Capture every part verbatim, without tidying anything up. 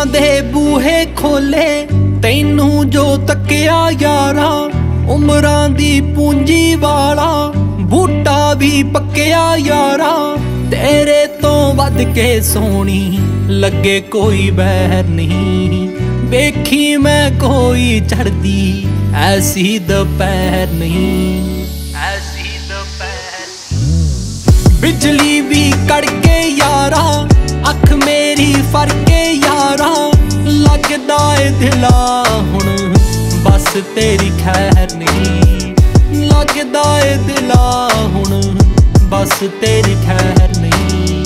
दे बूहे खोले तैनू जो तकिया यारा उमरां दी पूंजी वाला बूटा भी पक्या यारा तेरे तो वध के सोनी लगे कोई बैर नहीं वेखी मैं कोई चढ़दी ऐसी दोपहर नहीं ऐसी दोपहर बिजली भी कड़के यारा अख मेरी फरके यारा लगदा ए दिला हुण बस तेरी खैर नहीं लगदा ए दिला हुण बस तेरी खैर नहीं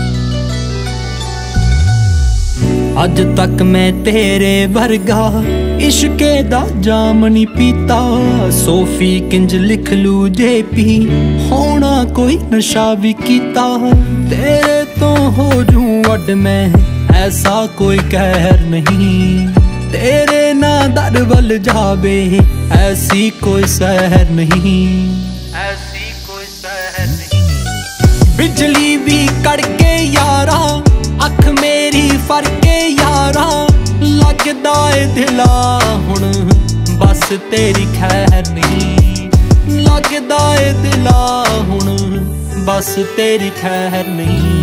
अज तक मैं तेरे वर्गा इश्के दा जाम नहीं पीता सोफी किंज लिख लू जे पी होना कोई नशा भी कीता तेरे तो हो जूं अड मैं ऐसा कोई कहर नहीं तेरे ना दर वल जावे ऐसी कोई सहर नहीं ऐसी कोई सहर नहीं बिजली भी कड़के यारा अख मेरी फरके यारा लगदा ए दिला हुण बस तेरी खैर नहीं लगदा ए दिला हुण बस तेरी खैर नहीं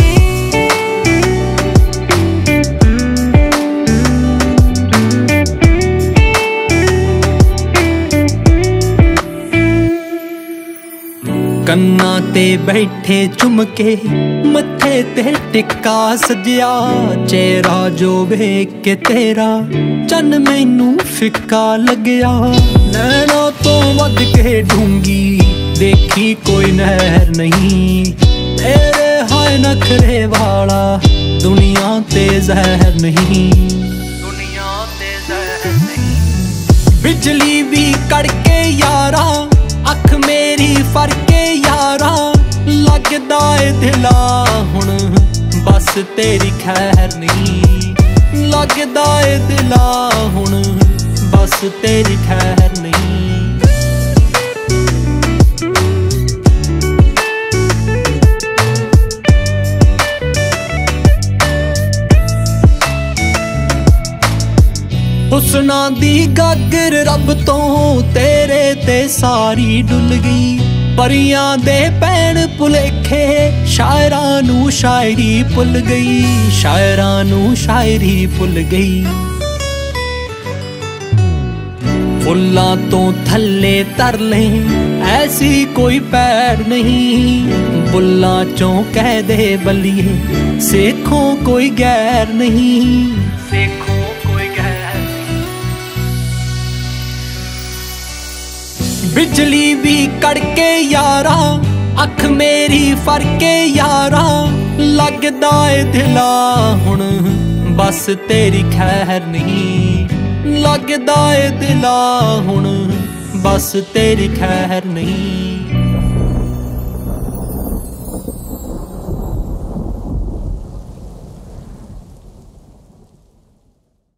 कन्ना ते बैठे चुमके मत्थे ते टिक्का सजिया चेहरा जो वेख के तेरा चन मैनू फिक्का लगया नैना तो वध के ढूंगी देखी कोई नहर नहीं तेरे हाय नखरे वाला दुनिया ते जहर नहीं दुनिया ते जहर नहीं बिजली भी कड़के यारा अख मेरी फरके यारा लगदा ए दिला हुण बस तेरी खैर नहीं लगदा ए दिला हुण बस तेरी खैर नहीं हुस्ना दी गागर रब तो तेरे ते सारी डुल गई परियां दे पैण भुलेखे शायरां नू शायरी भुल गई शायरां नू शायरी भुल गई फुल्लां तो थल्ले तरले ऐसी कोई पैर नहीं बुल्लां चों कह दे बलिए सेखों कोई गैर नहीं सेखों बिजली भी कड़के यारा अख मेरी फरके यारा लगदा ए दिला हुण बस तेरी खैर नहीं लगदा ए दिला हुण बस तेरी खैर नहीं।